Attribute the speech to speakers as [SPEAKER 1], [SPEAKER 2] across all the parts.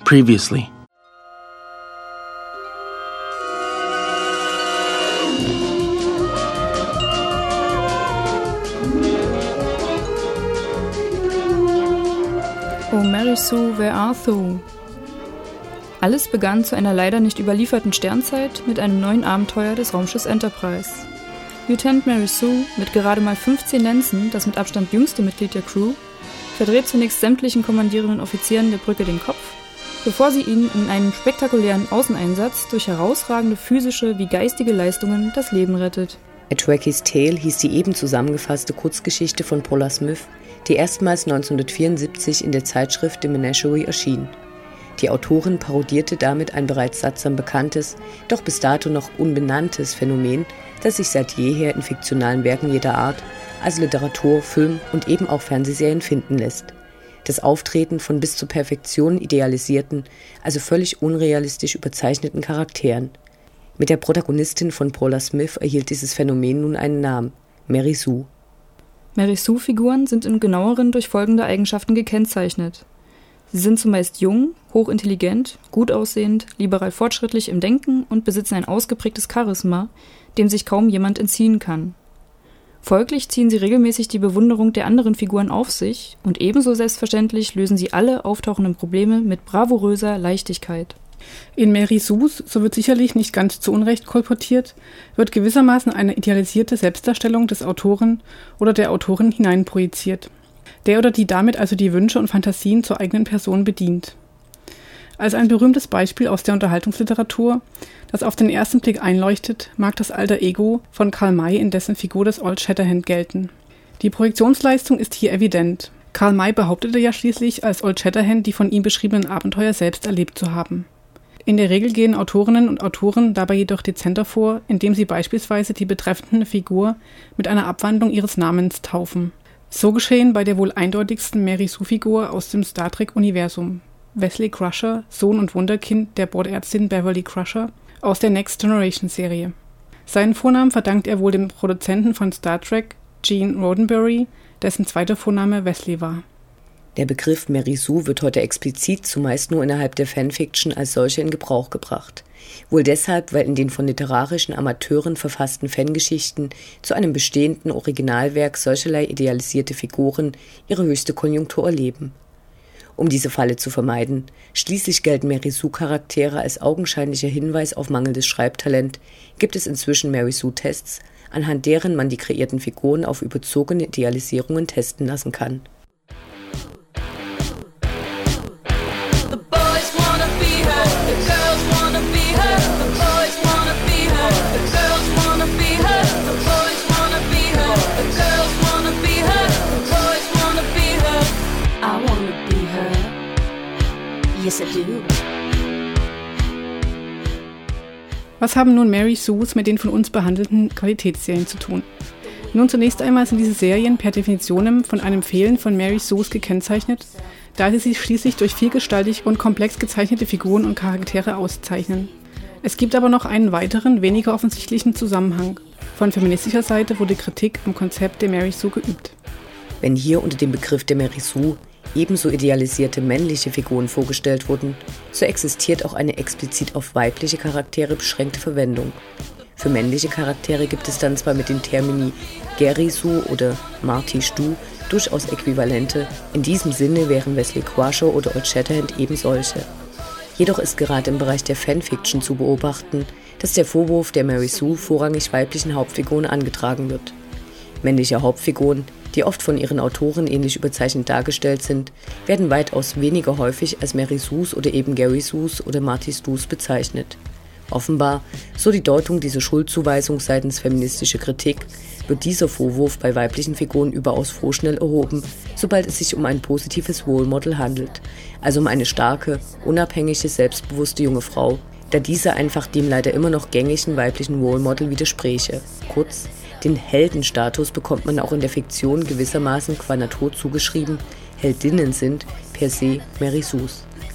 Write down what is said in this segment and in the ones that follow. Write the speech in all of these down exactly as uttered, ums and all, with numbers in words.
[SPEAKER 1] Previously.
[SPEAKER 2] Oh Mary Sue, where art thou? Alles begann zu einer leider nicht überlieferten Sternzeit mit einem neuen Abenteuer des Raumschiffs Enterprise. Lieutenant Mary Sue, mit gerade mal fünfzehn Lenzen, das mit Abstand jüngste Mitglied der Crew, verdreht zunächst sämtlichen kommandierenden Offizieren der Brücke den Kopf, bevor sie ihnen in einem spektakulären Außeneinsatz durch herausragende physische wie geistige Leistungen das Leben rettet.
[SPEAKER 3] A Trekie's Tale hieß die eben zusammengefasste Kurzgeschichte von Paula Smith, die erstmals neunzehnhundertvierundsiebzig in der Zeitschrift The Menagerie erschien. Die Autorin parodierte damit ein bereits sattsam bekanntes, doch bis dato noch unbenanntes Phänomen, das sich seit jeher in fiktionalen Werken jeder Art, also Literatur, Film und eben auch Fernsehserien finden lässt. Das Auftreten von bis zur Perfektion idealisierten, also völlig unrealistisch überzeichneten Charakteren. Mit der Protagonistin von Paula Smith erhielt dieses Phänomen nun einen Namen: Mary Sue.
[SPEAKER 2] Mary Sue-Figuren sind im Genaueren durch folgende Eigenschaften gekennzeichnet. Sie sind zumeist jung, hochintelligent, gut aussehend, liberal fortschrittlich im Denken und besitzen ein ausgeprägtes Charisma, dem sich kaum jemand entziehen kann. Folglich ziehen sie regelmäßig die Bewunderung der anderen Figuren auf sich und ebenso selbstverständlich lösen sie alle auftauchenden Probleme mit bravouröser Leichtigkeit.
[SPEAKER 4] In Mary Sues, so wird sicherlich nicht ganz zu Unrecht kolportiert, wird gewissermaßen eine idealisierte Selbstdarstellung des Autoren oder der Autorin hineinprojiziert, der oder die damit also die Wünsche und Fantasien zur eigenen Person bedient. Als ein berühmtes Beispiel aus der Unterhaltungsliteratur, das auf den ersten Blick einleuchtet, mag das Alter Ego von Karl May in dessen Figur des Old Shatterhand gelten. Die Projektionsleistung ist hier evident. Karl May behauptete ja schließlich, als Old Shatterhand die von ihm beschriebenen Abenteuer selbst erlebt zu haben. In der Regel gehen Autorinnen und Autoren dabei jedoch dezenter vor, indem sie beispielsweise die betreffende Figur mit einer Abwandlung ihres Namens taufen. So geschehen bei der wohl eindeutigsten Mary Sue-Figur aus dem Star Trek-Universum. Wesley Crusher, Sohn und Wunderkind der Bordärztin Beverly Crusher aus der Next Generation-Serie. Seinen Vornamen verdankt er wohl dem Produzenten von Star Trek, Gene Roddenberry, dessen zweiter Vorname Wesley war.
[SPEAKER 3] Der Begriff Mary Sue wird heute explizit zumeist nur innerhalb der Fanfiction als solche in Gebrauch gebracht. Wohl deshalb, weil in den von literarischen Amateuren verfassten Fangeschichten zu einem bestehenden Originalwerk solcherlei idealisierte Figuren ihre höchste Konjunktur erleben. Um diese Falle zu vermeiden, schließlich gelten Mary Sue-Charaktere als augenscheinlicher Hinweis auf mangelndes Schreibtalent, gibt es inzwischen Mary Sue-Tests, anhand deren man die kreierten Figuren auf überzogene Idealisierungen testen lassen kann.
[SPEAKER 4] Was haben nun Mary Sues mit den von uns behandelten Qualitätsserien zu tun? Nun, zunächst einmal sind diese Serien per Definition von einem Fehlen von Mary Sues gekennzeichnet, da sie sich schließlich durch vielgestaltig und komplex gezeichnete Figuren und Charaktere auszeichnen. Es gibt aber noch einen weiteren, weniger offensichtlichen Zusammenhang. Von feministischer Seite wurde Kritik am Konzept der Mary Sue geübt.
[SPEAKER 3] Wenn hier unter dem Begriff der Mary Sue ebenso idealisierte männliche Figuren vorgestellt wurden, so existiert auch eine explizit auf weibliche Charaktere beschränkte Verwendung. Für männliche Charaktere gibt es dann zwar mit den Termini Gary Sue oder Marty Stu durchaus Äquivalente, in diesem Sinne wären Wesley Crusher oder Old Shatterhand eben solche. Jedoch ist gerade im Bereich der Fanfiction zu beobachten, dass der Vorwurf der Mary Sue vorrangig weiblichen Hauptfiguren angetragen wird. Männliche Hauptfiguren, die oft von ihren Autoren ähnlich überzeichnet dargestellt sind, werden weitaus weniger häufig als Mary Sues oder eben Gary Sues oder Marty Stus bezeichnet. Offenbar, so die Deutung dieser Schuldzuweisung seitens feministischer Kritik, wird dieser Vorwurf bei weiblichen Figuren überaus vorschnell erhoben, sobald es sich um ein positives Role Model handelt, also um eine starke, unabhängige, selbstbewusste junge Frau, da diese einfach dem leider immer noch gängigen weiblichen Role Model widerspräche. Kurz, den Heldenstatus bekommt man auch in der Fiktion gewissermaßen qua Natur zugeschrieben, Heldinnen sind per se Mary Sues.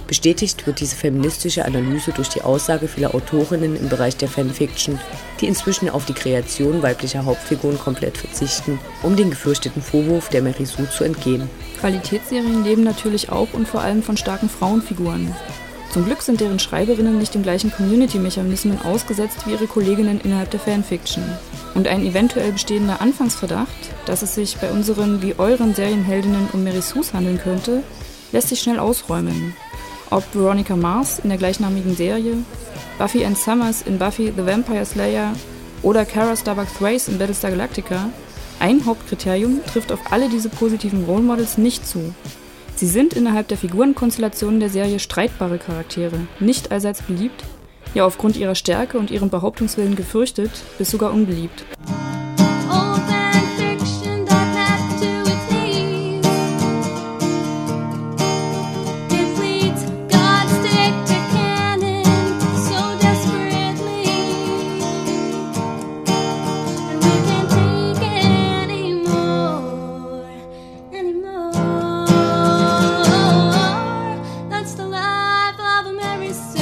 [SPEAKER 3] Bestätigt wird diese feministische Analyse durch die Aussage vieler Autorinnen im Bereich der Fanfiction, die inzwischen auf die Kreation weiblicher Hauptfiguren komplett verzichten, um den gefürchteten Vorwurf der Mary Sue zu entgehen.
[SPEAKER 2] Qualitätsserien leben natürlich auch und vor allem von starken Frauenfiguren. Zum Glück sind deren Schreiberinnen nicht den gleichen Community-Mechanismen ausgesetzt wie ihre Kolleginnen innerhalb der Fanfiction. Und ein eventuell bestehender Anfangsverdacht, dass es sich bei unseren wie euren Serienheldinnen um Mary Sues handeln könnte, lässt sich schnell ausräumen. Ob Veronica Mars in der gleichnamigen Serie, Buffy Ann Summers in Buffy the Vampire Slayer oder Kara Starbuck Thrace in Battlestar Galactica, ein Hauptkriterium trifft auf alle diese positiven Role Models nicht zu. Sie sind innerhalb der Figurenkonstellationen der Serie streitbare Charaktere, nicht allseits beliebt, ja aufgrund ihrer Stärke und ihrem Behauptungswillen gefürchtet, bis sogar unbeliebt.
[SPEAKER 1] That's the life of a Mary Sue.